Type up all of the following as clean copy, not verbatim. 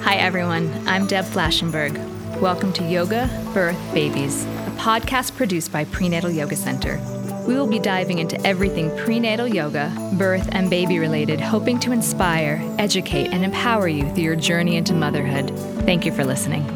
Hi everyone, I'm Deb Flashenberg. Welcome to Yoga, Birth, Babies, a podcast produced by Prenatal Yoga Center. We will be diving into everything prenatal yoga, birth, and baby related, hoping to inspire, educate, and empower you through your journey into motherhood. Thank you for listening.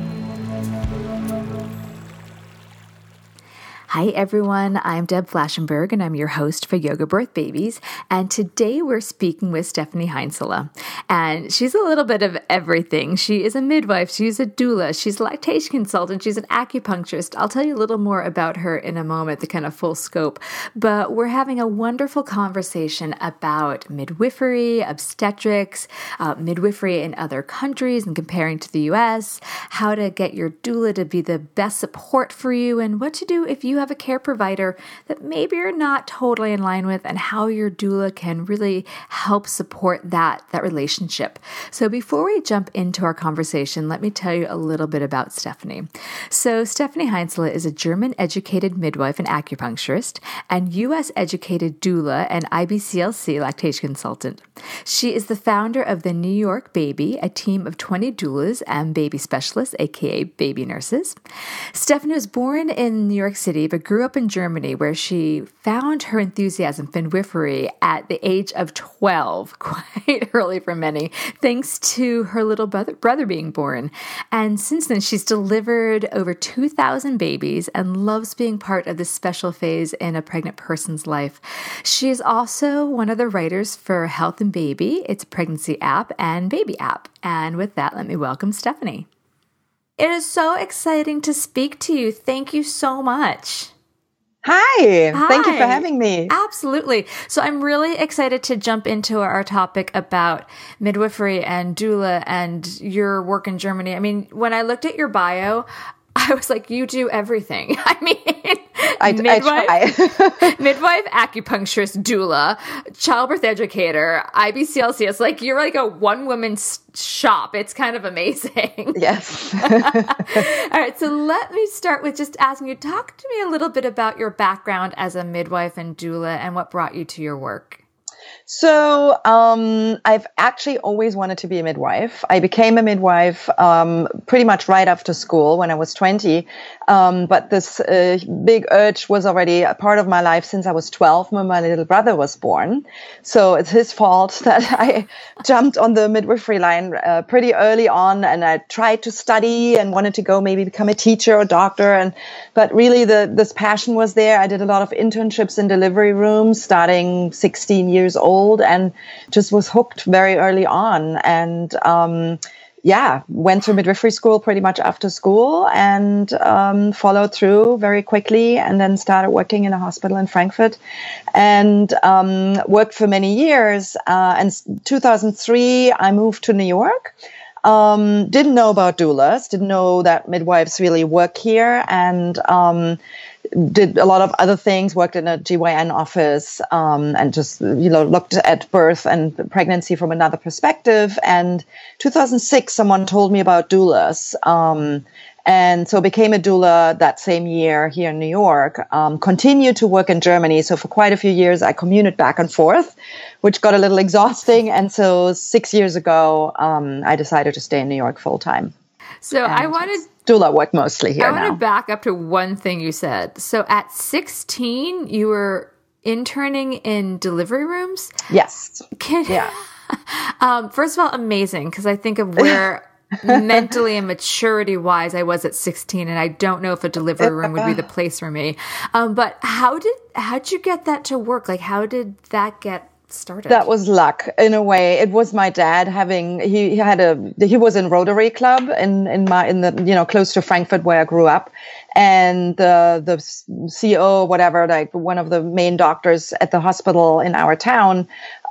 Hi everyone, I'm Deb Flashenberg and I'm your host for Yoga Birth Babies, and today we're speaking with Stephanie Heinzele, and she's a little bit of everything. She is a midwife, she's a doula, she's a lactation consultant, she's an acupuncturist. I'll tell you a little more about her in a moment, the kind of full scope, but we're having a wonderful conversation about midwifery, obstetrics, midwifery in other countries and comparing to the US, how to get your doula to be the best support for you, and what to do if you have a care provider that maybe you're not totally in line with, and how your doula can really help support that relationship. So before we jump into our conversation, let me tell you a little bit about Stephanie. So Stephanie Heinzele is a German-educated midwife and acupuncturist and U.S.-educated doula and IBCLC lactation consultant. She is the founder of the New York Baby, a team of 20 doulas and baby specialists, aka baby nurses. Stephanie was born in New York City, but grew up in Germany, where she found her enthusiasm for midwifery at the age of 12, quite early for many, thanks to her little brother being born. And since then, she's delivered over 2,000 babies and loves being part of this special phase in a pregnant person's life. She is also one of the writers for Health and Baby, its pregnancy app and baby app. And with that, let me welcome Stephanie. It is so exciting to speak to you. Thank you so much. Hi. Thank you for having me. Absolutely. So I'm really excited to jump into our topic about midwifery and doula and your work in Germany. I mean, when I looked at your bio, I was like, you do everything. I mean, I try. Midwife, acupuncturist, doula, childbirth educator, IBCLC. It's like you're like a one-woman shop. It's kind of amazing. Yes. All right. So let me start with just asking you, talk to me a little bit about your background as a midwife and doula and what brought you to your work. So I've actually always wanted to be a midwife. I became a midwife pretty much right after school when I was 20. But this big urge was already a part of my life since I was 12 when my little brother was born. So it's his fault that I jumped on the midwifery line pretty early on, and I tried to study and wanted to go maybe become a teacher or doctor. But really this passion was there. I did a lot of internships in delivery rooms starting 16 years old, and just was hooked very early on. And went to midwifery school pretty much after school, and followed through very quickly, and then started working in a hospital in Frankfurt, and worked for many years. And 2003, I moved to New York. Didn't know about doulas, didn't know that midwives really work here, and did a lot of other things, worked in a GYN office, and just, looked at birth and pregnancy from another perspective. And 2006, someone told me about doulas. And so became a doula that same year here in New York, continued to work in Germany. So for quite a few years, I commuted back and forth, which got a little exhausting. And so 6 years ago, I decided to stay in New York full time. So I wanted doula work mostly here now. I want to back up to one thing you said. So at 16, you were interning in delivery rooms? Yes. First of all, amazing, because I think of where mentally and maturity-wise I was at 16, and I don't know if a delivery room would be the place for me. But how'd you get that to work? Like, how did that get started? That was luck in a way. It was my dad he was in Rotary Club in the close to Frankfurt where I grew up, and the CEO, whatever, like one of the main doctors at the hospital in our town,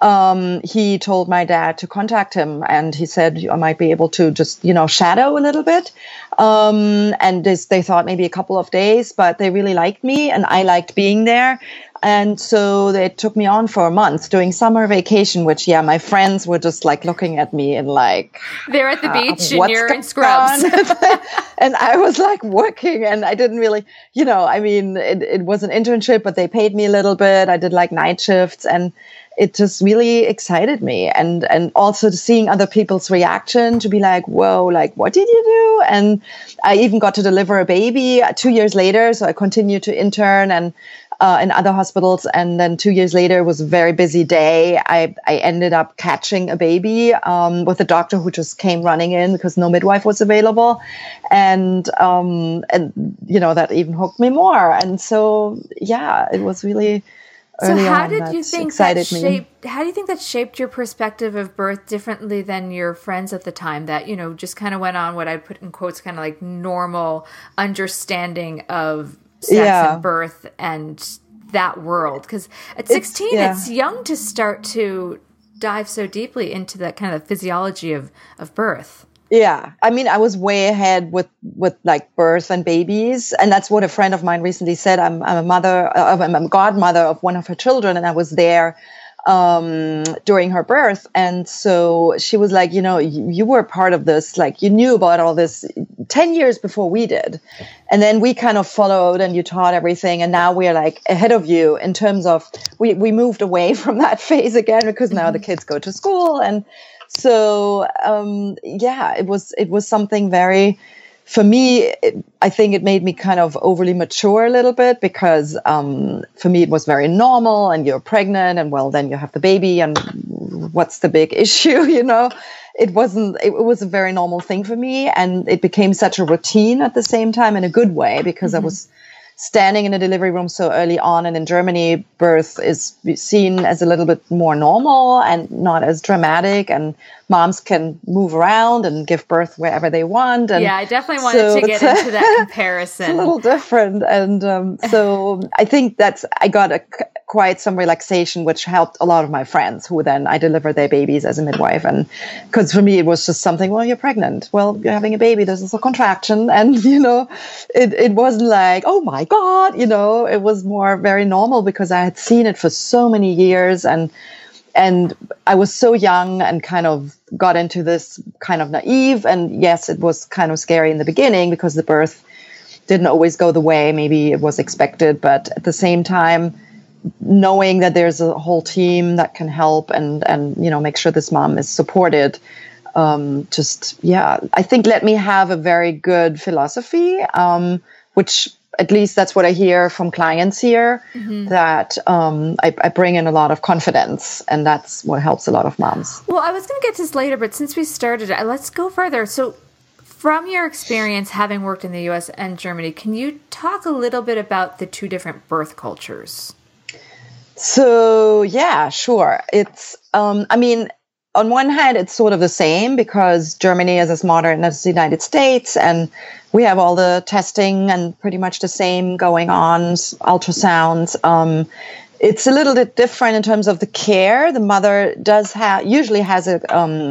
he told my dad to contact him, and he said I might be able to just shadow a little bit, and they thought maybe a couple of days, but they really liked me and I liked being there. And so they took me on for a month doing summer vacation, which, my friends were just like looking at me and like, they're at the beach and you're in scrubs. And I was like working, and I didn't really, it was an internship, but they paid me a little bit. I did like night shifts, and it just really excited me. And also seeing other people's reaction to be like, whoa, like, what did you do? And I even got to deliver a baby 2 years later. So I continued to intern and in other hospitals. And then 2 years later was a very busy day. I ended up catching a baby with a doctor who just came running in because no midwife was available. And you know, that even hooked me more. And so, yeah, it was really early so how on did you think that shaped, how do you think that shaped your perspective of birth differently than your friends at the time that, you know, just kind of went on what I put in quotes, kind of like normal understanding of sex and birth and that world? Because at 16, it's young to start to dive so deeply into that kind of physiology of birth. Yeah. I mean, I was way ahead with like birth and babies. And that's what a friend of mine recently said. I'm a godmother of one of her children, and I was there during her birth. And so she was like, you know, you were part of this, like you knew about all this 10 years before we did. And then we kind of followed and you taught everything. And now we're like ahead of you in terms of, we moved away from that phase again because now the kids go to school. And so, it was something very, for me, I think it made me kind of overly mature a little bit because for me, it was very normal, and you're pregnant and well, then you have the baby and what's the big issue, you know? It was a very normal thing for me, and it became such a routine at the same time in a good way because I was standing in a delivery room so early on. And in Germany, birth is seen as a little bit more normal and not as dramatic, and moms can move around and give birth wherever they want. And I definitely wanted to get into that comparison. It's a little different. And so I think I got quite some relaxation, which helped a lot of my friends who then I delivered their babies as a midwife. And because for me, it was just something, well, you're pregnant. Well, you're having a baby. This is a contraction. And, you know, it wasn't like, oh my God, you know, it was more very normal because I had seen it for so many years. And I was so young and kind of got into this kind of naive. And yes, it was kind of scary in the beginning because the birth didn't always go the way maybe it was expected. But at the same time, knowing that there's a whole team that can help and you know, make sure this mom is supported, I think let me have a very good philosophy, which at least that's what I hear from clients here, that I bring in a lot of confidence, and that's what helps a lot of moms. Well, I was going to get to this later, but since we started, let's go further. So from your experience having worked in the U.S. and Germany, can you talk a little bit about the two different birth cultures? So, yeah, sure. It's, I mean, on one hand, it's sort of the same because Germany is as modern as the United States, and we have all the testing and pretty much the same going on, ultrasounds. It's a little bit different in terms of the care. The mother usually has a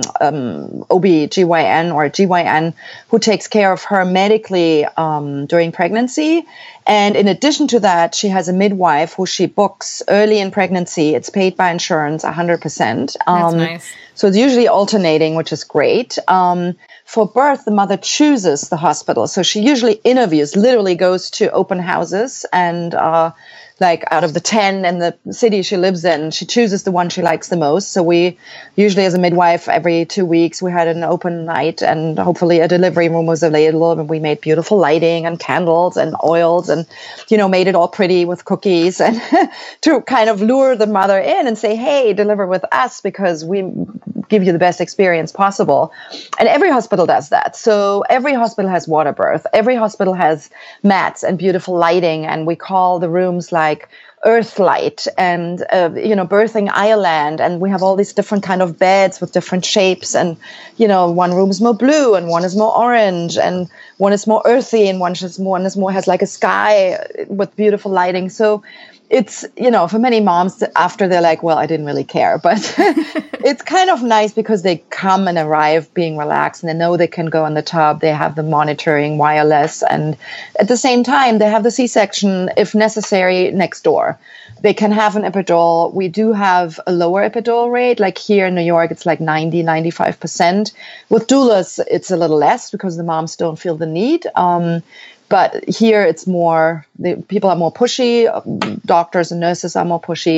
OB-GYN or a GYN who takes care of her medically during pregnancy. And in addition to that, she has a midwife who she books early in pregnancy. It's paid by insurance 100%. That's nice. So it's usually alternating, which is great. For birth, the mother chooses the hospital. So she usually literally goes to open houses and like out of the 10 in the city she lives in, she chooses the one she likes the most. So we usually, as a midwife, every 2 weeks, we had an open night and hopefully a delivery room was available. And we made beautiful lighting and candles and oils and, you know, made it all pretty with cookies and to kind of lure the mother in and say, hey, deliver with us because we give you the best experience possible. And every hospital does that. So every hospital has water birth. Every hospital has mats and beautiful lighting. And we call the rooms like Earthlight and, Birthing Island. And we have all these different kind of beds with different shapes. And, you know, one room is more blue and one is more orange and one is more earthy and one has like a sky with beautiful lighting. So it's, you know, for many moms after they're like, well, I didn't really care, but it's kind of nice because they come and arrive being relaxed and they know they can go on the tub. They have the monitoring wireless. And at the same time, they have the C-section, if necessary, next door. They can have an epidural. We do have a lower epidural rate. Like here in New York, it's like 95%. With doulas, it's a little less because the moms don't feel the need. But here it's more, people are more pushy, doctors and nurses are more pushy.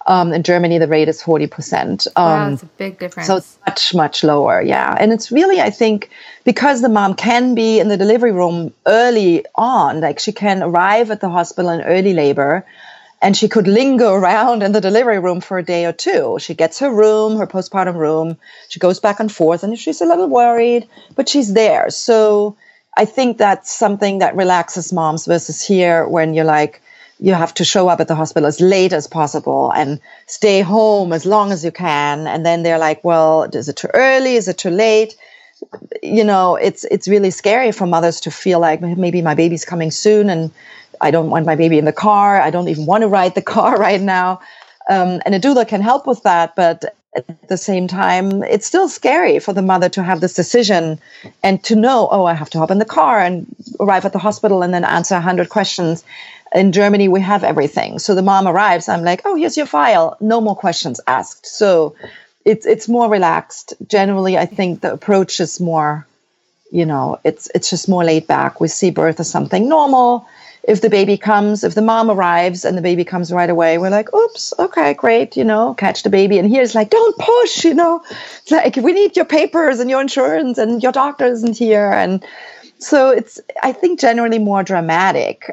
In Germany, the rate is 40%. Wow, that's a big difference. So it's much, much lower. Yeah. And it's really, I think, because the mom can be in the delivery room early on, like she can arrive at the hospital in early labor, and she could linger around in the delivery room for a day or two. She gets her room, her postpartum room. She goes back and forth, and she's a little worried, but she's there. So I think that's something that relaxes moms versus here when you're like, you have to show up at the hospital as late as possible and stay home as long as you can. And then they're like, well, is it too early? Is it too late? You know, it's really scary for mothers to feel like maybe my baby's coming soon and I don't want my baby in the car. I don't even want to ride the car right now. And a doula can help with that. But at the same time, it's still scary for the mother to have this decision and to know, oh, I have to hop in the car and arrive at the hospital and then answer 100 questions. In Germany, we have everything. So the mom arrives. I'm like, oh, here's your file. No more questions asked. So it's more relaxed. Generally, I think the approach is more, you know, it's just more laid back. We see birth as something normal. If the baby comes, if the mom arrives and the baby comes right away, we're like, oops, okay, great, you know, catch the baby. And here's like, don't push, you know, it's like, we need your papers and your insurance and your doctor isn't here. And so it's, I think, generally more dramatic,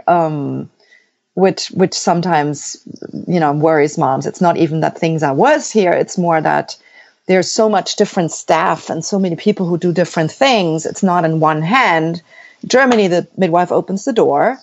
which sometimes, you know, worries moms. It's not even that things are worse here. It's more that there's so much different staff and so many people who do different things. It's not in one hand. Germany, the midwife opens the door.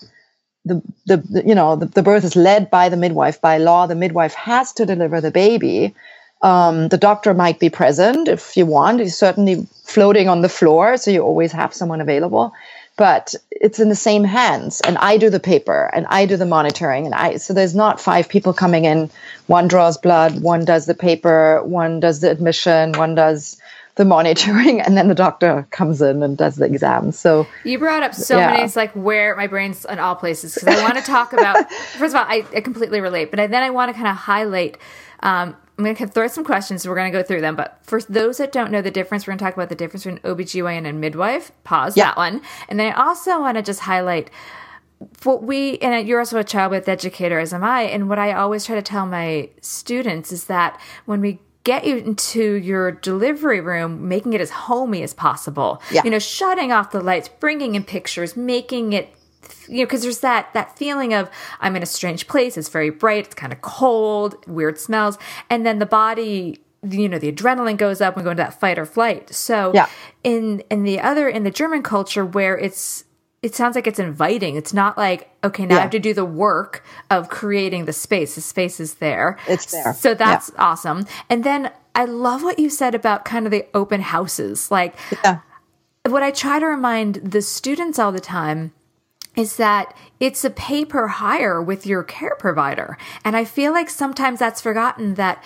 The birth is led by the midwife. By law, the midwife has to deliver the baby. The doctor might be present if you want. He's certainly floating on the floor, so you always have someone available. But it's in the same hands, and I do the paper, and I do the monitoring, so there's not 5 people coming in. One draws blood, one does the paper, one does the admission, one does the monitoring, and then the doctor comes in and does the exam. So you brought up so many, it's like where my brain's in all places, because I want to talk about, first of all, I completely relate, but then I want to kind of highlight, I'm going to throw some questions, so we're going to go through them. But for those that don't know the difference, we're going to talk about the difference between OBGYN and midwife. Pause that one. And then I also want to just highlight what and you're also a child birth educator, as am I. And what I always try to tell my students is that when we get you into your delivery room, making it as homey as possible, you know, shutting off the lights, bringing in pictures, making it, you know, because there's that feeling of I'm in a strange place. It's very bright. It's kind of cold, weird smells. And then the body, you know, the adrenaline goes up and we go into that fight or flight. So in the German culture where it sounds like it's inviting. It's not like, okay, now I have to do the work of creating the space. The space is there. It's there. So that's awesome. And then I love what you said about kind of the open houses. Like what I try to remind the students all the time is that it's a pay per hire with your care provider. And I feel like sometimes that's forgotten, that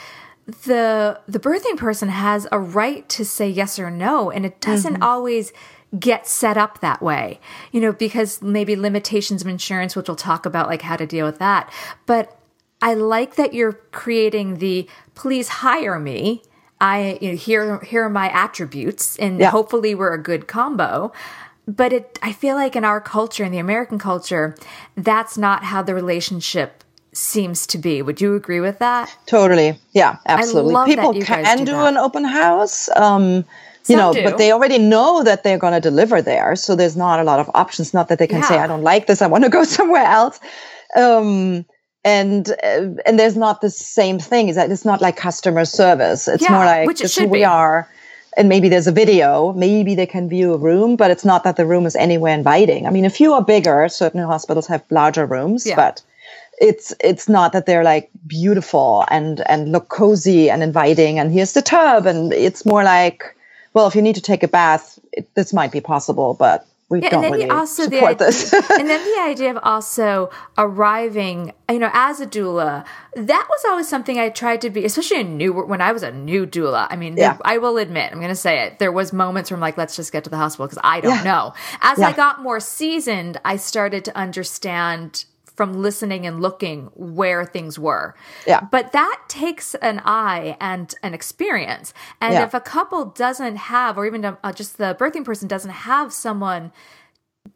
the birthing person has a right to say yes or no. And it doesn't always get set up that way, you know, because maybe limitations of insurance, which we'll talk about, like how to deal with that. But I like that you're creating the please hire me. Here are my attributes, and hopefully we're a good combo. But I feel like in our culture, in the American culture, that's not how the relationship seems to be. Would you agree with that? Totally. Yeah, absolutely. I love People that you can guys do that. an open house. You know, but they already know that they're going to deliver there. So there's not a lot of options. Not that they can say, I don't like this, I want to go somewhere else. And there's not the same thing. It's not like customer service. It's more like, this is who we are. And maybe there's a video. Maybe they can view a room, but it's not that the room is anywhere inviting. I mean, a few are bigger. Certain hospitals have larger rooms, but it's not that they're like beautiful and look cozy and inviting. And here's the tub. And it's more like, well, if you need to take a bath, this might be possible, but we don't really support this. And then the idea of also arriving, you know, as a doula, that was always something I tried to be, especially when I was a new doula. I mean, I will admit, I'm going to say it, there was moments where I'm like, let's just get to the hospital because I don't know. As I got more seasoned, I started to understand from listening and looking where things were. But that takes an eye and an experience. And if a couple doesn't have, or even just the birthing person doesn't have someone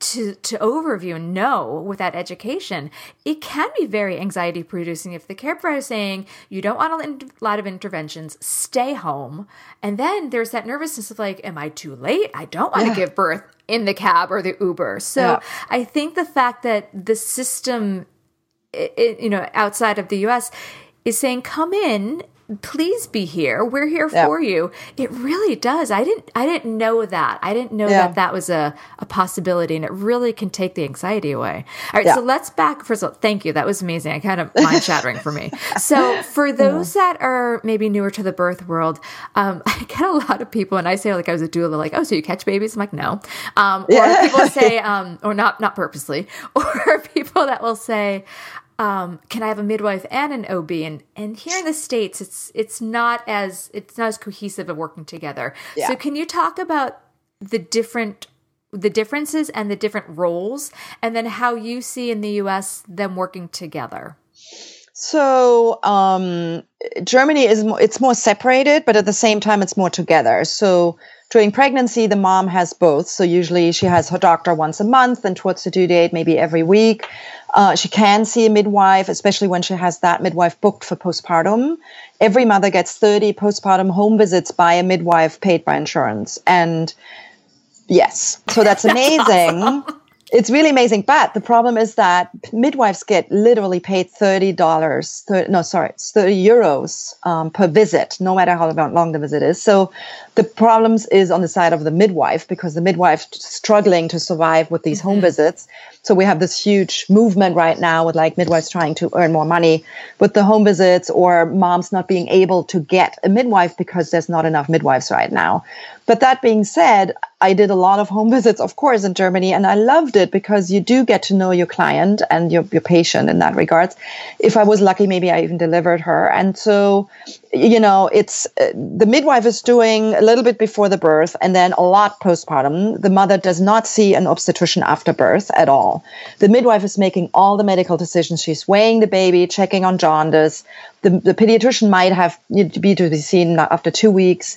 to overview and know with that education, it can be very anxiety producing if the care provider is saying you don't want a lot of interventions, stay home. And then there's that nervousness of like, am I too late? I don't want to give birth in the cab or the Uber. So I think the fact that the system, outside of the US is saying, come in, please be here. We're here for you. It really does. I didn't know that. I didn't know that was a possibility, and it really can take the anxiety away. All right. So let's back. First of all, thank you. That was amazing. I kind of mind shattering for me. So for those that are maybe newer to the birth world, I get a lot of people, and I say like I was a doula, like, oh, so you catch babies? I'm like, no. Or people say, or not purposely, or people that will say, can I have a midwife and an OB? And here in the States, it's not as cohesive of working together. Yeah. So can you talk about the differences and the different roles, and then how you see in the US them working together? So Germany it's more separated, but at the same time it's more together. So during pregnancy, the mom has both. So usually she has her doctor once a month, and towards the due date, maybe every week. She can see a midwife, especially when she has that midwife booked for postpartum. Every mother gets 30 postpartum home visits by a midwife paid by insurance. And yes, so that's amazing. Awesome. It's really amazing. But the problem is that midwives get literally paid €30 per visit, no matter how long the visit is. So the problems is on the side of the midwife, because the midwife struggling to survive with these home visits. So we have this huge movement right now with like midwives trying to earn more money with the home visits, or moms not being able to get a midwife because there's not enough midwives right now. But that being said, I did a lot of home visits, of course, in Germany, and I loved it because you do get to know your client and your patient in that regards. If I was lucky, maybe I even delivered her. And so, it's the midwife is doing a little bit before the birth and then a lot postpartum. The mother does not see an obstetrician after birth at all. The midwife is making all the medical decisions. She's weighing the baby, checking on jaundice. The pediatrician might have to be seen after 2 weeks.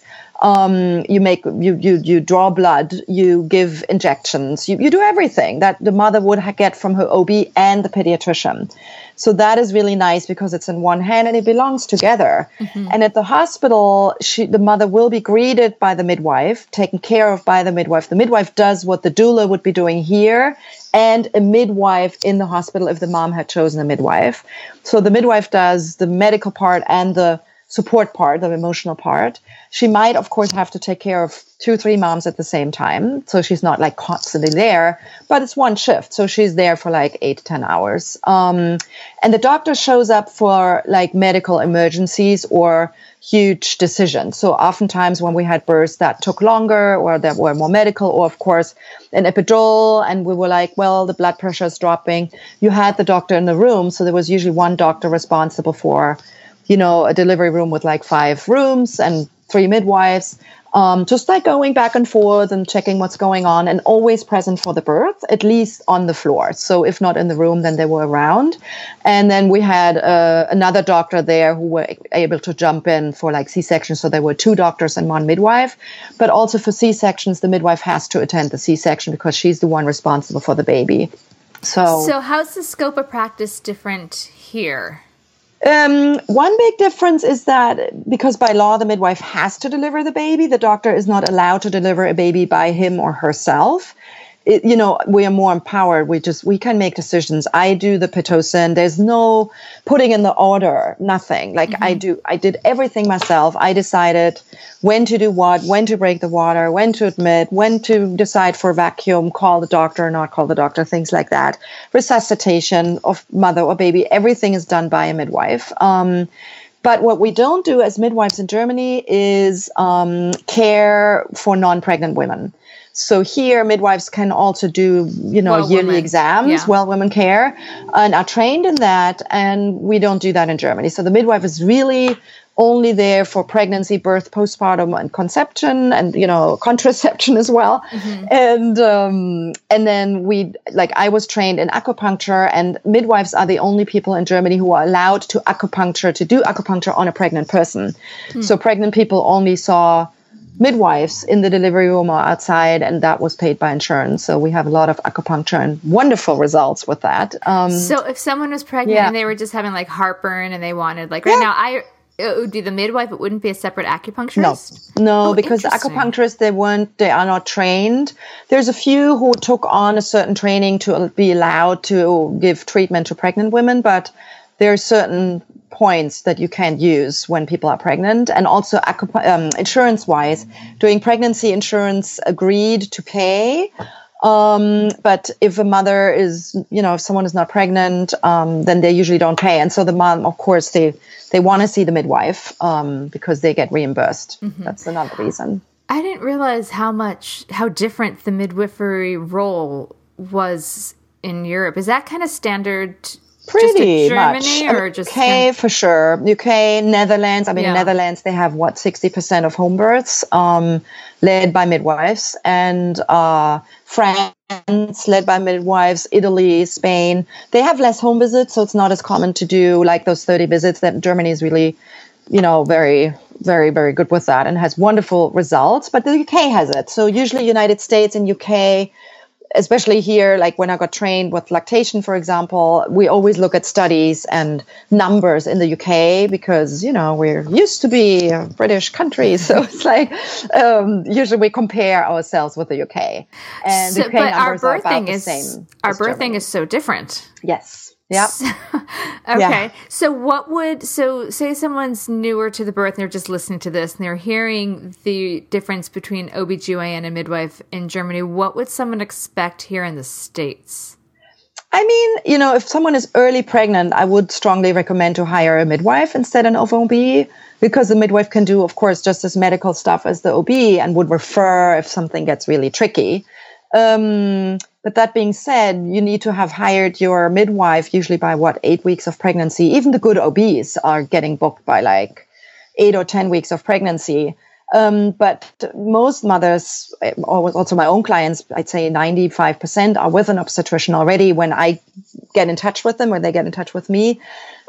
You draw blood, you give injections, you do everything that the mother would get from her OB and the pediatrician. So that is really nice because it's in one hand and it belongs together. Mm-hmm. And at the hospital, the mother will be greeted by the midwife, taken care of by the midwife. The midwife does what the doula would be doing here, and a midwife in the hospital if the mom had chosen a midwife. So the midwife does the medical part and the support part, the emotional part. She might, of course, have to take care of 2-3 moms at the same time. So she's not like constantly there, but it's one shift. So she's there for like 8 to 10 hours. And the doctor shows up for like medical emergencies or huge decisions. So oftentimes when we had births that took longer or that were more medical, or of course an epidural, and we were like, well, the blood pressure is dropping. You had the doctor in the room. So there was usually one doctor responsible for a delivery room with like 5 rooms and 3 midwives, just like going back and forth and checking what's going on, and always present for the birth, at least on the floor. So if not in the room, then they were around. And then we had another doctor there who were able to jump in for like C-sections. So there were 2 doctors and 1 midwife. But also for C-sections, the midwife has to attend the C-section because she's the one responsible for the baby. So how's the scope of practice different here? One big difference is that because by law, the midwife has to deliver the baby, the doctor is not allowed to deliver a baby by him or herself. We are more empowered. We can make decisions. I do the Pitocin. There's no putting in the order, nothing. Like I did everything myself. I decided when to do what, when to break the water, when to admit, when to decide for vacuum, call the doctor or not call the doctor, things like that. Resuscitation of mother or baby, everything is done by a midwife. But what we don't do as midwives in Germany is care for non-pregnant women. So here, midwives can also do, yearly exams, well women care, and are trained in that. And we don't do that in Germany. So the midwife is really only there for pregnancy, birth, postpartum, and conception, and contraception as well. Mm-hmm. And then I was trained in acupuncture, and midwives are the only people in Germany who are allowed to do acupuncture on a pregnant person. Mm. So pregnant people only saw midwives in the delivery room or outside, and that was paid by insurance. So we have a lot of acupuncture and wonderful results with that. So if someone was pregnant and they were just having like heartburn and they wanted like right now, it would be the midwife. It wouldn't be a separate acupuncturist. No, because the acupuncturists they are not trained. There's a few who took on a certain training to be allowed to give treatment to pregnant women, but there are certain points that you can't use when people are pregnant. And also insurance-wise, doing pregnancy insurance agreed to pay. But if a mother is, if someone is not pregnant, then they usually don't pay. And so the mom, of course, they want to see the midwife because they get reimbursed. Mm-hmm. That's another reason. I didn't realize how different the midwifery role was in Europe. Is that kind of standard? Pretty Germany much. Or just UK for sure. UK, Netherlands. In Netherlands they have 60% of home births led by midwives, and France led by midwives. Italy, Spain. They have less home visits, so it's not as common to do like those 30 visits. That Germany is really, very, very, very good with that and has wonderful results. But the UK has it. So usually United States and UK. Especially here, like when I got trained with lactation, for example, we always look at studies and numbers in the UK because, we're used to be a British country. So it's like usually we compare ourselves with the UK. And the UK numbers are about the same. Our birthing is so different. Yes. Yeah. Okay. Yeah. So say someone's newer to the birth and they're just listening to this and they're hearing the difference between OBGYN and midwife in Germany. What would someone expect here in the States? If someone is early pregnant, I would strongly recommend to hire a midwife instead of an OB, because the midwife can do, of course, just as medical stuff as the OB and would refer if something gets really tricky. But that being said, you need to have hired your midwife usually by 8 weeks of pregnancy. Even the good OBs are getting booked by 8 or 10 weeks of pregnancy. But most mothers, also my own clients, I'd say 95% are with an obstetrician already when I get in touch with them or they get in touch with me.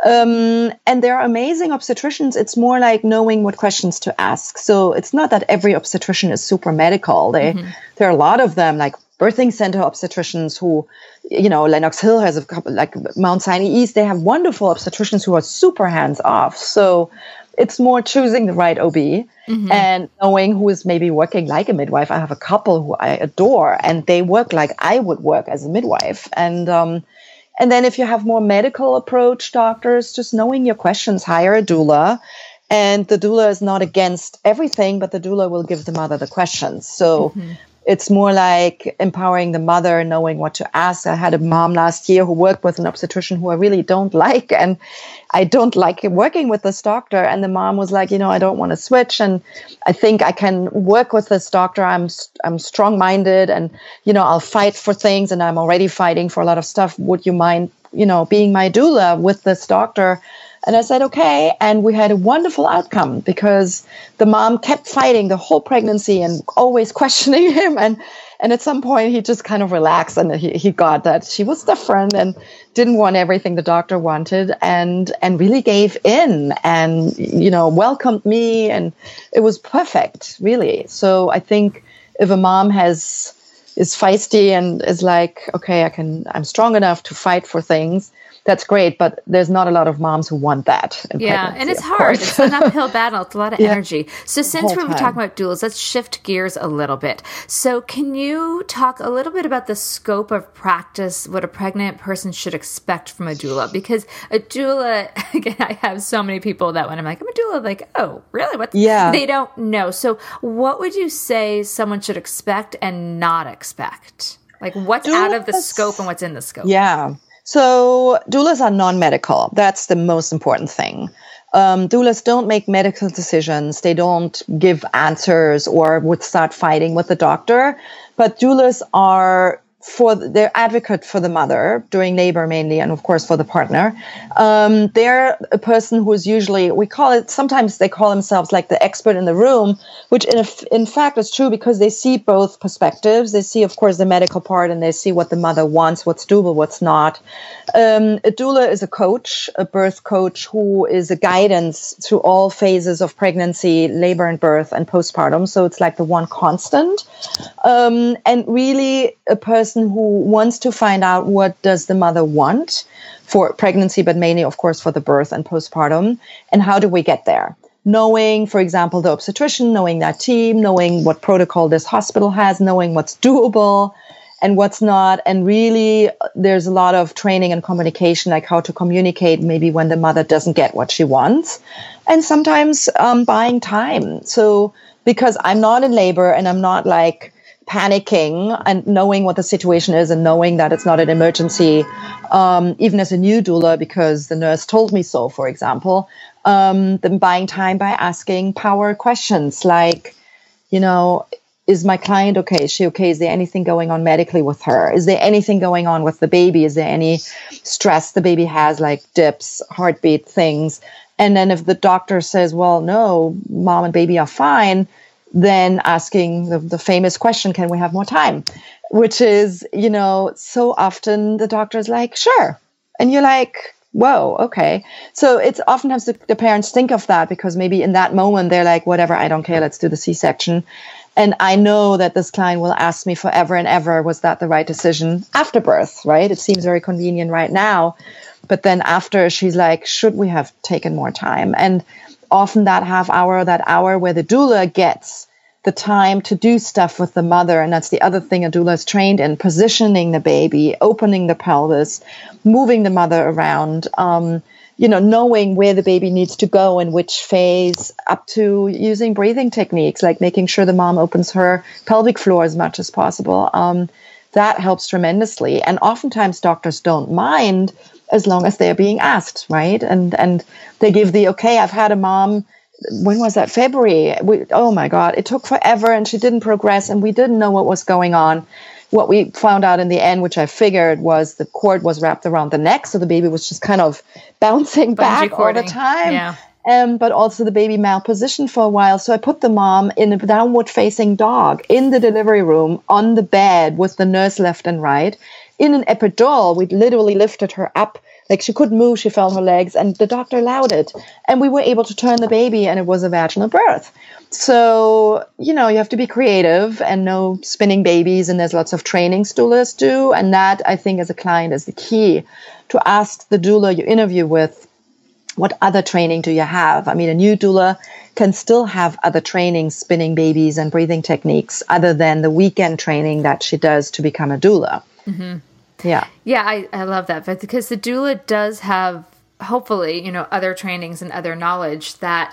And they're amazing obstetricians. It's more like knowing what questions to ask. So it's not that every obstetrician is super medical. There are a lot of them, like birthing center obstetricians who, Lenox Hill has a couple, like Mount Sinai East, they have wonderful obstetricians who are super hands off. So it's more choosing the right OB and knowing who is maybe working like a midwife. I have a couple who I adore and they work like I would work as a midwife. And then if you have more medical approach doctors, just knowing your questions, hire a doula. And the doula is not against everything, but the doula will give the mother the questions. So it's more like empowering the mother, knowing what to ask. I had a mom last year who worked with an obstetrician who I really don't like. And I don't like working with this doctor. And the mom was like, I don't want to switch. And I think I can work with this doctor. I'm strong-minded and, I'll fight for things. And I'm already fighting for a lot of stuff. Would you mind, being my doula with this doctor? And I said, okay. And we had a wonderful outcome because the mom kept fighting the whole pregnancy and always questioning him. And at some point he just kind of relaxed and he got that she was different and didn't want everything the doctor wanted and really gave in and, welcomed me. And it was perfect, really. So I think if a mom is feisty and is like, okay, I'm strong enough to fight for things, that's great, but there's not a lot of moms who want that. And it's hard. It's an uphill battle. It's a lot of energy. So since we're talking about doulas, let's shift gears a little bit. So can you talk a little bit about the scope of practice, what a pregnant person should expect from a doula? Because a doula, again, I have so many people that when I'm like, I'm a doula, like, oh, really? What? Yeah. They don't know. So what would you say someone should expect and not expect? Like what's out of the scope and what's in the scope? Yeah. So doulas are non-medical. That's the most important thing. Doulas don't make medical decisions. They don't give answers or would start fighting with the doctor. But doulas are they're advocate for the mother during labor mainly, and of course for the partner. They're a person who is usually, sometimes they call themselves like the expert in the room, which in fact is true because they see both perspectives. They see, of course, the medical part, and they see what the mother wants, what's doable, what's not. A doula is a coach, a birth coach, who is a guidance through all phases of pregnancy, labor and birth, and postpartum. So it's like the one constant. And really a person who wants to find out what does the mother want for pregnancy, but mainly, of course, for the birth and postpartum, and how do we get there? Knowing, for example, the obstetrician, knowing that team, knowing what protocol this hospital has, knowing what's doable and what's not. And really, there's a lot of training and communication, like how to communicate maybe when the mother doesn't get what she wants. And sometimes buying time. So because I'm not in labor and I'm not like panicking and knowing what the situation is and knowing that it's not an emergency, even as a new doula, because the nurse told me so, for example, then buying time by asking power questions like, is my client okay? Is she okay? Is there anything going on medically with her? Is there anything going on with the baby? Is there any stress the baby has, like dips, heartbeat things? And then if the doctor says, well, no, mom and baby are fine, then asking the famous question, can we have more time? Which is, so often the doctor's like, sure. And you're like, whoa, okay. So it's oftentimes the parents think of that because maybe in that moment they're like, whatever, I don't care, let's do the C-section. And I know that this client will ask me forever and ever, was that the right decision after birth, right? It seems very convenient right now. But then after, she's like, should we have taken more time? And often that hour where the doula gets the time to do stuff with the mother. And that's the other thing a doula is trained in, positioning the baby, opening the pelvis, moving the mother around, knowing where the baby needs to go in which phase, up to using breathing techniques, like making sure the mom opens her pelvic floor as much as possible. That helps tremendously. And oftentimes doctors don't mind as long as they're being asked, right? And they give the, okay, I've had a mom, when was that? February. Oh my God, it took forever and she didn't progress and we didn't know what was going on. What we found out in the end, which I figured, was the cord was wrapped around the neck. So the baby was just kind of bouncing back all the time. Yeah. But also the baby malpositioned for a while. So I put the mom in a downward facing dog in the delivery room on the bed with the nurse left and right. In an epidural, we literally lifted her up. Like she couldn't move, she felt her legs, and the doctor allowed it. And we were able to turn the baby, and it was a vaginal birth. So, you have to be creative and know spinning babies, and there's lots of trainings doulas do. And that, I think, as a client is the key, to ask the doula you interview with, what other training do you have? I mean, a new doula can still have other trainings, spinning babies and breathing techniques, other than the weekend training that she does to become a doula. Mm-hmm. Yeah. Yeah, I love that. But because the doula does have, hopefully, other trainings and other knowledge that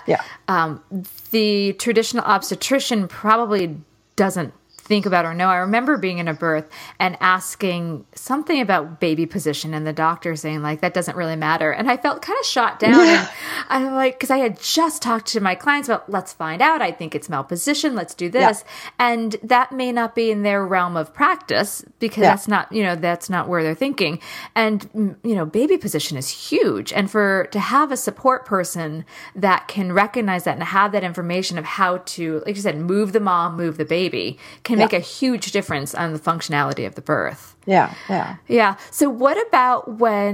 the traditional obstetrician probably doesn't think about or know. I remember being in a birth and asking something about baby position and the doctor saying like, that doesn't really matter. And I felt kind of shot down. Yeah. And I'm like, because I had just talked to my clients about, let's find out. I think it's malposition. Let's do this. Yeah. And that may not be in their realm of practice because that's not where they're thinking. And, baby position is huge. And to have a support person that can recognize that and have that information of how to, like you said, move the mom, move the baby, can make a huge difference on the functionality of the birth. Yeah. So what about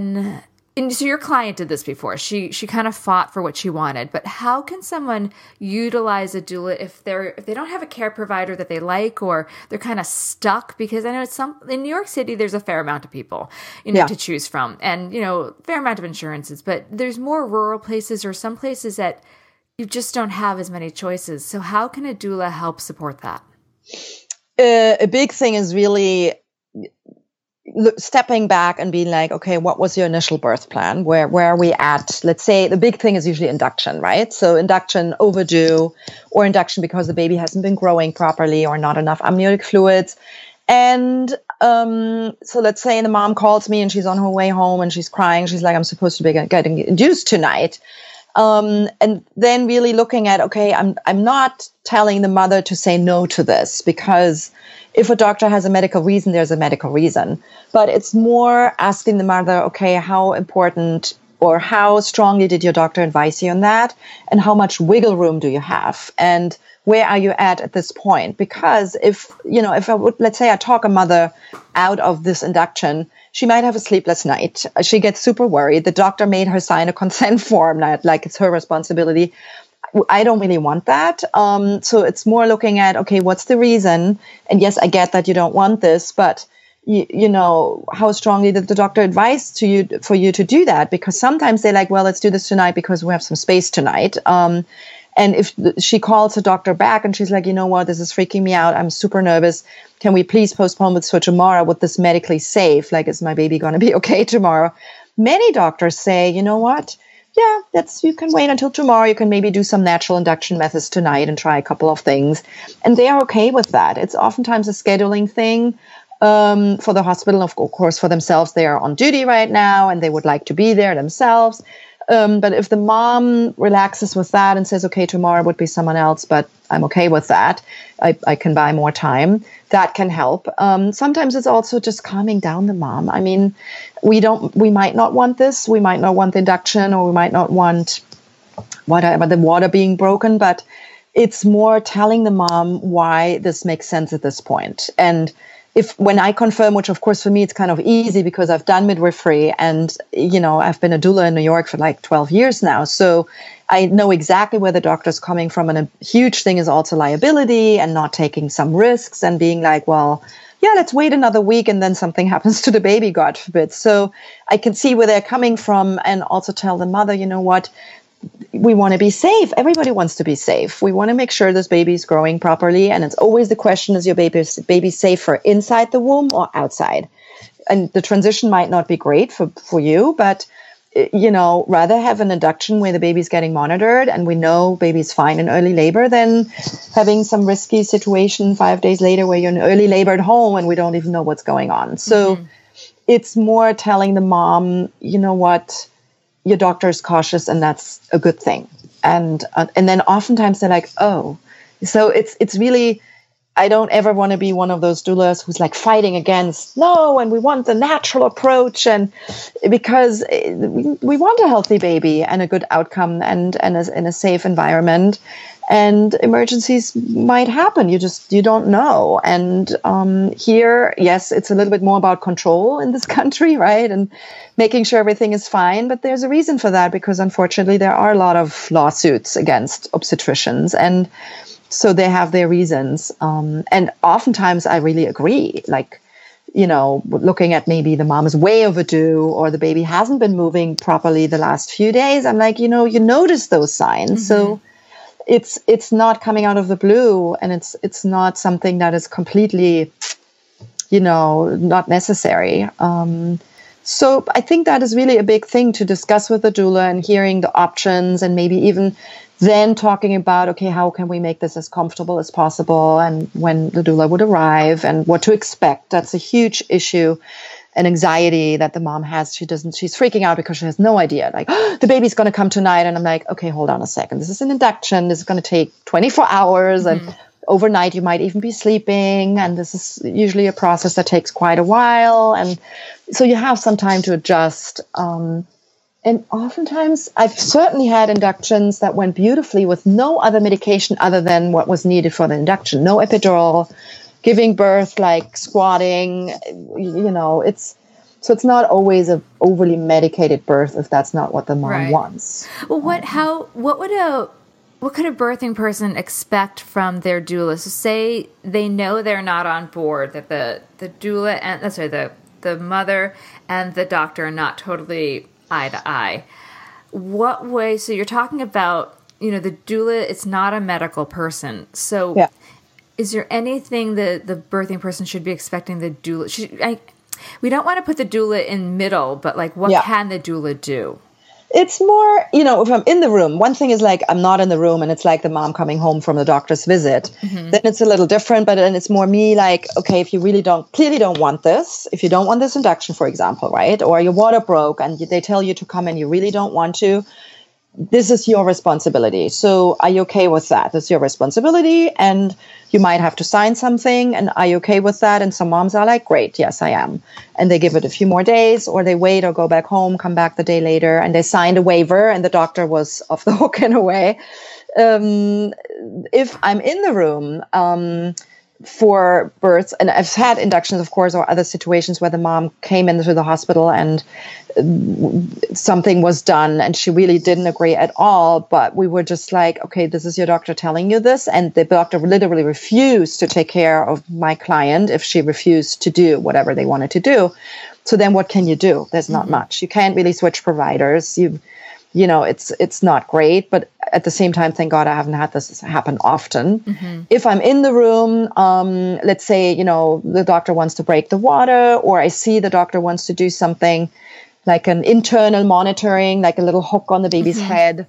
so your client did this before. She kind of fought for what she wanted, but how can someone utilize a doula if they don't have a care provider that they like, or they're kind of stuck? Because I know in New York City, there's a fair amount of people, to choose from, and, fair amount of insurances, but there's more rural places or some places that you just don't have as many choices. So how can a doula help support that? A big thing is really stepping back and being like, okay, what was your initial birth plan? Where are we at? Let's say the big thing is usually induction, right? So induction overdue, or induction because the baby hasn't been growing properly or not enough amniotic fluids. And so let's say the mom calls me and she's on her way home and she's crying. She's like, I'm supposed to be getting induced tonight. And then really looking at, okay, I'm not telling the mother to say no to this, because if a doctor has a medical reason, there's a medical reason. But it's more asking the mother, okay, how important or how strongly did your doctor advise you on that? And how much wiggle room do you have? And where are you at this point? Because if I would, let's say I talk a mother out of this induction, she might have a sleepless night. She gets super worried. The doctor made her sign a consent form, like it's her responsibility. I don't really want that. So it's more looking at, okay, what's the reason? And yes, I get that you don't want this, but how strongly did the doctor advise for you to do that? Because sometimes they're like, well, let's do this tonight because we have some space tonight. And if she calls the doctor back and she's like, you know what, this is freaking me out, I'm super nervous, can we please postpone this for tomorrow? With this medically safe? Like, is my baby going to be okay tomorrow? Many doctors say, you know what, yeah, you can wait until tomorrow. You can maybe do some natural induction methods tonight and try a couple of things. And they are okay with that. It's oftentimes a scheduling thing. For the hospital, of course, for themselves, they are on duty right now and they would like to be there themselves. But if the mom relaxes with that and says, okay, tomorrow would be someone else, but I'm okay with that, I can buy more time, that can help. Sometimes it's also just calming down the mom. I mean, we might not want this. We might not want the induction, or we might not want whatever, the water being broken, but it's more telling the mom why this makes sense at this point. And when I confirm, which of course for me it's kind of easy because I've done midwifery and, I've been a doula in New York for like 12 years now. So I know exactly where the doctor's coming from. And a huge thing is also liability and not taking some risks and being like, well, yeah, let's wait another week and then something happens to the baby, God forbid. So I can see where they're coming from and also tell the mother, you know what, we want to be safe. Everybody wants to be safe. We want to make sure this baby is growing properly. And it's always the question, is your baby safer inside the womb or outside? And the transition might not be great for you, but, rather have an induction where the baby's getting monitored and we know baby's fine in early labor than having some risky situation 5 days later where you're in early labor at home and we don't even know what's going on. So it's more telling the mom, you know what, your doctor is cautious and that's a good thing. And then oftentimes they're like, oh, so it's really, I don't ever want to be one of those doulas who's like fighting against, no, and we want the natural approach, and because we want a healthy baby and a good outcome and in a safe environment. And emergencies might happen. You don't know. And here, yes, it's a little bit more about control in this country, right? And making sure everything is fine. But there's a reason for that, because unfortunately there are a lot of lawsuits against obstetricians. And so they have their reasons. And oftentimes I really agree. Like, looking at maybe the mom is way overdue or the baby hasn't been moving properly the last few days. I'm like, you notice those signs. So it's not coming out of the blue, and it's not something that is completely, not necessary. So I think that is really a big thing to discuss with the doula, and hearing the options, and maybe even then talking about, okay, how can we make this as comfortable as possible, and when the doula would arrive and what to expect. That's a huge issue. An anxiety that the mom has. She's freaking out because she has no idea. Like, oh, the baby's going to come tonight. And I'm like, okay, hold on a second. This is an induction. This is going to take 24 hours. And overnight, you might even be sleeping. And this is usually a process that takes quite a while. And so you have some time to adjust. And oftentimes, I've certainly had inductions that went beautifully with no other medication other than what was needed for the induction. No epidural, giving birth, like squatting, it's not always an overly medicated birth if that's not what the mom wants. Well, what could a birthing person expect from their doula? So say they know they're not on board, that the doula and the mother and the doctor are not totally eye to eye. What way? So you're talking about, the doula, it's not a medical person. So yeah. Is there anything that the birthing person should be expecting the doula? We don't want to put the doula in middle, but like, what can the doula do? It's more, if I'm in the room, one thing is like, I'm not in the room and it's like the mom coming home from the doctor's visit, then it's a little different. But then it's more me like, okay, if you really clearly don't want this, if you don't want this induction, for example, right? Or your water broke and they tell you to come and you really don't want to, this is your responsibility. So are you okay with that? It's your responsibility, and you might have to sign something. And are you okay with that? And some moms are like, great, yes, I am. And they give it a few more days, or they wait or go back home, come back the day later, and they signed a waiver, and the doctor was off the hook in a way. If I'm in the room, for births, and I've had inductions, of course, or other situations where the mom came into the hospital and something was done and she really didn't agree at all, but we were just like, okay, this is your doctor telling you this, and the doctor literally refused to take care of my client if she refused to do whatever they wanted to do. So then what can you do? There's not much. You can't really switch providers. You know, it's not great, but at the same time, thank God I haven't had this happen often. If I'm in the room, let's say, you know, the doctor wants to break the water, or I see the doctor wants to do something like an internal monitoring, like a little hook on the baby's head.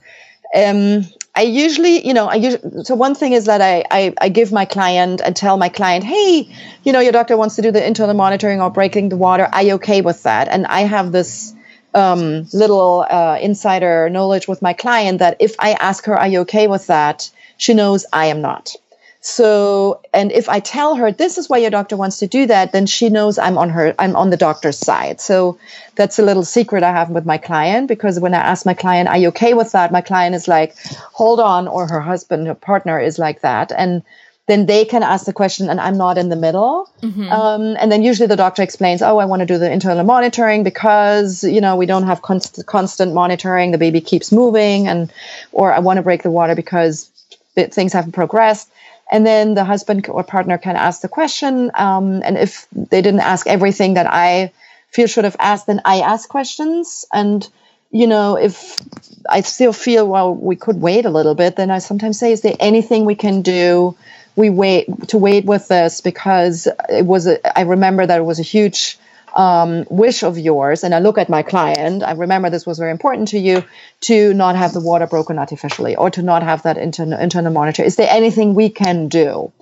I usually, so one thing is that I give my client and tell my client, hey, you know, your doctor wants to do the internal monitoring or breaking the water. Are you okay with that? And I have this little insider knowledge with my client that if I ask her, are you okay with that? She knows I am not. So, and if I tell her this is why your doctor wants to do that, then she knows I'm on the doctor's side. So that's a little secret I have with my client, because when I ask my client, are you okay with that? My client is like, hold on, or her husband, her partner is like that. And then they can ask the question and I'm not in the middle. And then usually the doctor explains, oh, I want to do the internal monitoring because, you know, we don't have constant monitoring. The baby keeps moving, or I want to break the water because things haven't progressed. And then the husband or partner can ask the question. And if they didn't ask everything that I feel should have asked, then I ask questions. And, you know, if I still feel, well, we could wait a little bit, then I sometimes say, is there anything we can do? We wait with this, because I remember that it was a huge wish of yours. And I look at my client, I remember this was very important to you, to not have the water broken artificially, or to not have that internal monitor. Is there anything we can do?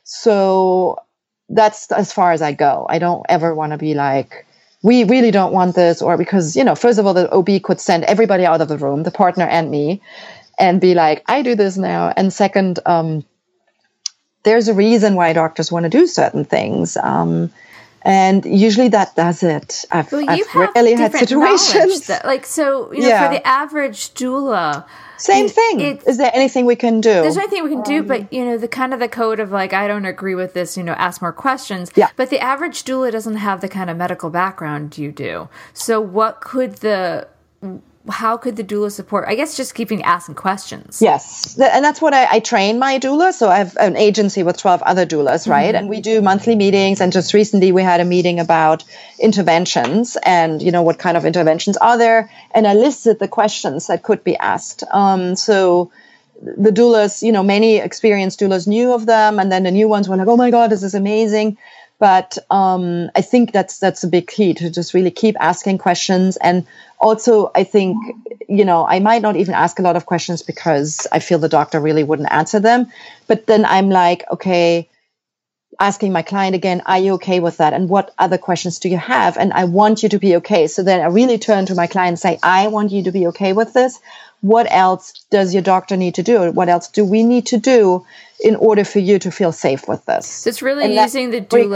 So that's as far as I go. I don't ever want to be like, we really don't want this, or because, you know, first of all, the OB could send everybody out of the room, the partner and me, and be like, I do this now. And second, there's a reason why doctors want to do certain things. And usually that does it. I've rarely had situations that, like, so, you know, for the average doula, same thing. Is there anything we can do? There's nothing we can do, but, you know, the kind of the code of like, I don't agree with this, you know, ask more questions. Yeah. But the average doula doesn't have the kind of medical background you do. So how could the doula support? I guess just keeping asking questions. Yes. And that's what I train my doula. So I have an agency with 12 other doulas, right? And we do monthly meetings. And just recently we had a meeting about interventions and, you know, what kind of interventions are there? And I listed the questions that could be asked. So the doulas, you know, many experienced doulas knew of them. And then the new ones were like, oh my God, this is amazing. But I think that's a big key, to just really keep asking questions. And also, I think, you know, I might not even ask a lot of questions because I feel the doctor really wouldn't answer them. But then I'm like, okay, asking my client again, are you okay with that? And what other questions do you have? And I want you to be okay. So then I really turn to my client and say, I want you to be okay with this. What else does your doctor need to do? What else do we need to do in order for you to feel safe with this? So it's really using the doula.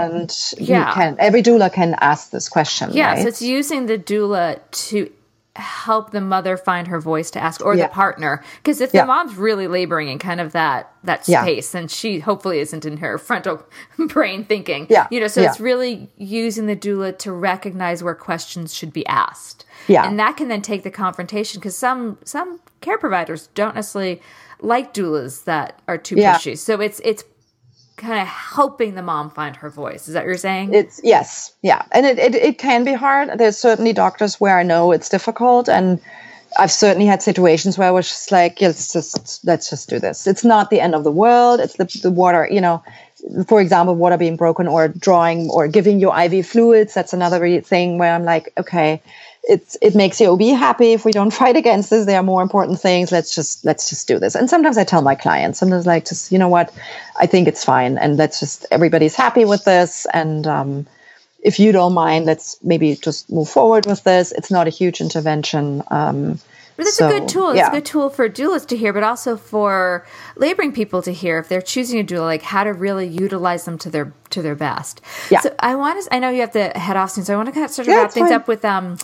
Every doula can ask this question. Yeah, right? So it's using the doula to help the mother find her voice to ask, or the partner. Because if the mom's really laboring in kind of that space, then she hopefully isn't in her frontal brain thinking. Yeah. You know, so it's really using the doula to recognize where questions should be asked. Yeah. And that can then take the confrontation, because some care providers don't necessarily like doulas that are too pushy. So it's kind of helping the mom find her voice. Is that what you're saying? Yes. And it can be hard. There's certainly doctors where I know it's difficult, and I've certainly had situations where I was just like, let's just do this. It's not the end of the world. It's the water, you know, for example, water being broken, or drawing, or giving you IV fluids. That's another thing where I'm like, okay, it makes the OB happy if we don't fight against this. There are more important things. Let's just do this. And sometimes I tell my clients, sometimes like, just, you know what, I think it's fine. And everybody's happy with this. And if you don't mind, let's maybe just move forward with this. It's not a huge intervention. But that's a good tool. It's a good tool for doulas to hear, but also for laboring people to hear if they're choosing a doula, like how to really utilize them to their best. Yeah. So I know you have to head off soon, so I want to kind of sort of wrap things up with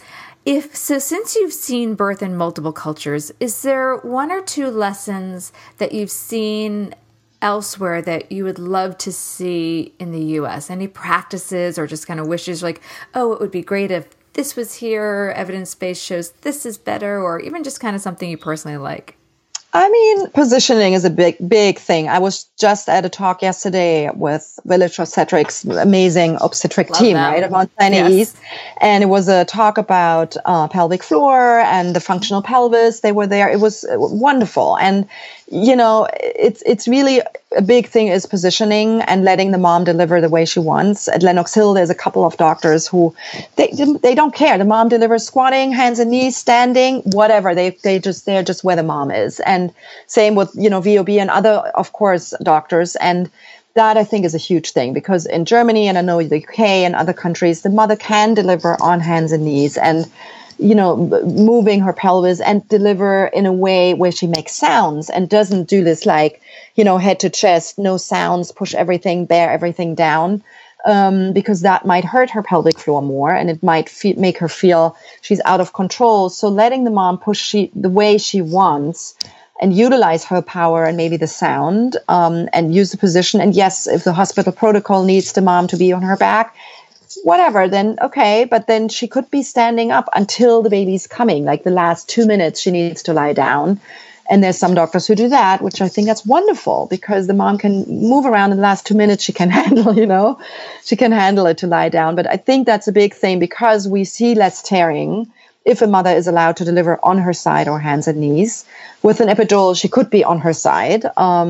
since you've seen birth in multiple cultures, is there one or two lessons that you've seen elsewhere that you would love to see in the U.S.? Any practices or just kind of wishes like, oh, it would be great if this was here, evidence-based shows this is better, or even just kind of something you personally like? I mean, positioning is a big thing. I was just at a talk yesterday with Village Obstetrics, amazing obstetric team, right, of Mount Sinai East. And it was a talk about pelvic floor and the functional pelvis. They were there. It was wonderful. And, you know, it's really a big thing is positioning and letting the mom deliver the way she wants. At Lenox Hill, there's a couple of doctors who they don't care. The mom delivers squatting, hands and knees, standing, whatever. They're just where the mom is. And same with, you know, VOB and other, of course, doctors. And that I think is a huge thing because in Germany and I know the UK and other countries, the mother can deliver on hands and knees and, you know, moving her pelvis and deliver in a way where she makes sounds and doesn't do this like, you know, head to chest, no sounds, push everything, bear everything down, because that might hurt her pelvic floor more and it might make her feel she's out of control. So letting the mom push the way she wants and utilize her power and maybe the sound and use the position. And yes, if the hospital protocol needs the mom to be on her back, whatever, then okay, but then she could be standing up until the baby's coming. Like the last 2 minutes, she needs to lie down. And there's some doctors who do that, which I think that's wonderful because the mom can move around in the last 2 minutes. She can handle, you know, she can handle it to lie down. But I think that's a big thing because we see less tearing if a mother is allowed to deliver on her side or hands and knees. With an epidural, she could be on her side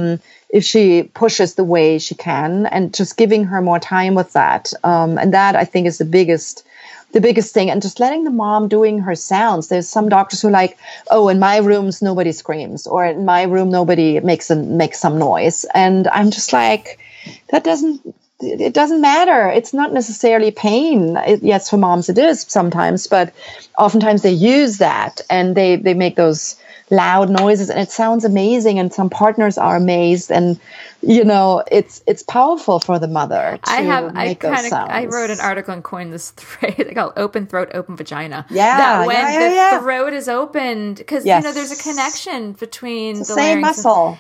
if she pushes the way she can and just giving her more time with that. And that I think is the biggest thing. And just letting the mom doing her sounds. There's some doctors who are like, oh, in my rooms, nobody screams, or in my room, nobody makes some noise. And I'm just like, it doesn't matter. It's not necessarily pain. Yes, for moms it is sometimes, but oftentimes they use that and they make those loud noises and it sounds amazing and some partners are amazed and you know it's powerful for the mother to make those sounds. I wrote an article and coined this phrase they call open throat, open vagina. Yeah, that when the throat is opened because you know there's a connection between the same muscle.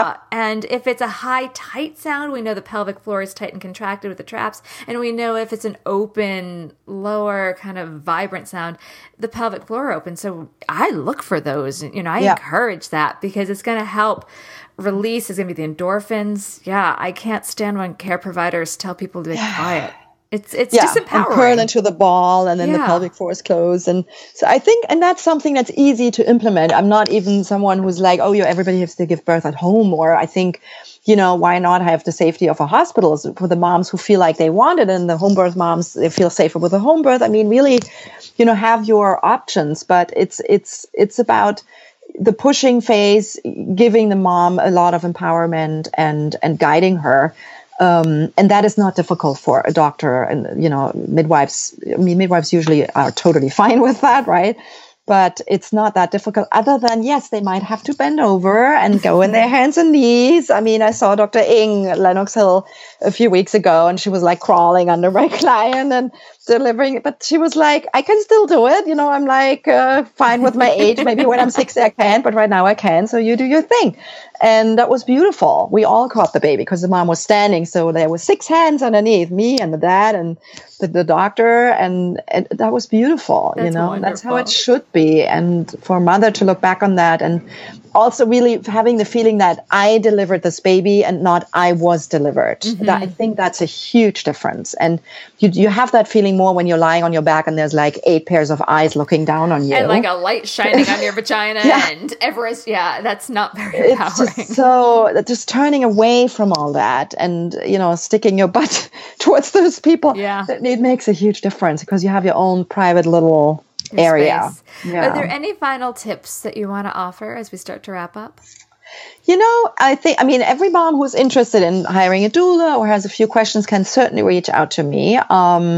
And if it's a high tight sound, we know the pelvic floor is tight and contracted with the traps, and we know if it's an open lower kind of vibrant sound, the pelvic floor opens. So I look for those, you know, I encourage that because it's going to help release. Is going to be the endorphins. Yeah, I can't stand when care providers tell people to be quiet. It's just empowering. And curl into the ball and then the pelvic floor is closed. And so I think, and that's something that's easy to implement. I'm not even someone who's like, oh, everybody has to give birth at home. Or I think, you know, why not have the safety of a hospital for the moms who feel like they want it and the home birth moms, they feel safer with a home birth. I mean, really, you know, have your options, but it's about the pushing phase, giving the mom a lot of empowerment and guiding her. And that is not difficult for a doctor and, you know, midwives. I mean, midwives usually are totally fine with that, right? But it's not that difficult other than, yes, they might have to bend over and go in their hands and knees. I mean, I saw Dr. Ng at Lenox Hill a few weeks ago and she was like crawling under my client and delivering it. But she was like, I can still do it. You know, I'm like fine with my age. Maybe when I'm 60, I can't, but right now I can. So you do your thing. And that was beautiful. We all caught the baby because the mom was standing. So there was 6 hands underneath me and the dad and the doctor. And that was beautiful. That's wonderful. That's how it should be. And for a mother to look back on that and also really having the feeling that I delivered this baby and not I was delivered. Mm-hmm. I think that's a huge difference. And you have that feeling more when you're lying on your back and there's like 8 pairs of eyes looking down on you. And like a light shining on your vagina and Everest. Yeah, that's not very empowering. So just turning away from all that and, you know, sticking your butt towards those people. Yeah. It makes a huge difference because you have your own private little area. Yeah. Are there any final tips that you want to offer as we start to wrap up? You know, I mean, every mom who's interested in hiring a doula or has a few questions can certainly reach out to me.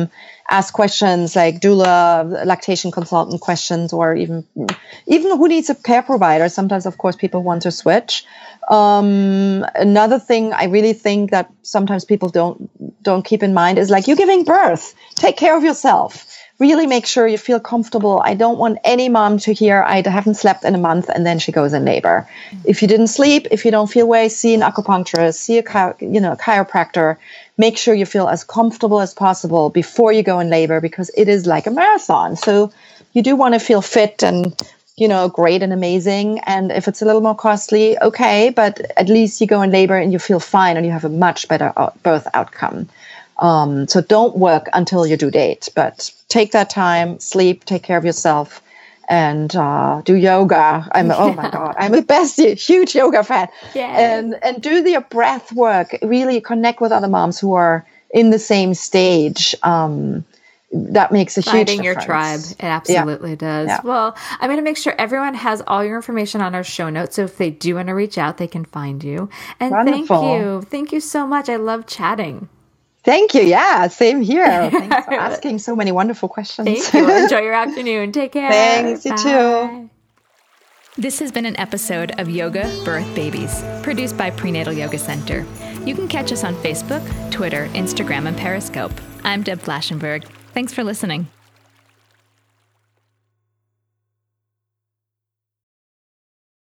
ask questions like doula, lactation consultant questions, or even who needs a care provider. Sometimes, of course, people want to switch. Another thing I really think that sometimes people don't keep in mind is like, you're giving birth. Take care of yourself. Really make sure you feel comfortable. I don't want any mom to hear, I haven't slept in a month, and then she goes in labor. If you didn't sleep, if you don't feel well, see an acupuncturist, see a chiropractor. Make sure you feel as comfortable as possible before you go in labor, because it is like a marathon. So you do want to feel fit and, great and amazing. And if it's a little more costly, okay, but at least you go in labor and you feel fine and you have a much better birth outcome. So don't work until your due date, but take that time, sleep, take care of yourself, and do yoga. Oh my God, I'm a huge yoga fan. Yes. And do the breath work. Really connect with other moms who are in the same stage. That makes a huge difference. Finding your tribe. It absolutely does. Yeah. Well, I'm going to make sure everyone has all your information on our show notes. So if they do want to reach out, they can find you. And Wonderful. Thank you. Thank you so much. I love chatting. Thank you. Yeah, same here. Thanks for asking so many wonderful questions. Thank you. Enjoy your afternoon. Take care. Thanks. You too. This has been an episode of Yoga Birth Babies, produced by Prenatal Yoga Center. You can catch us on Facebook, Twitter, Instagram, and Periscope. I'm Deb Flaschenberg. Thanks for listening.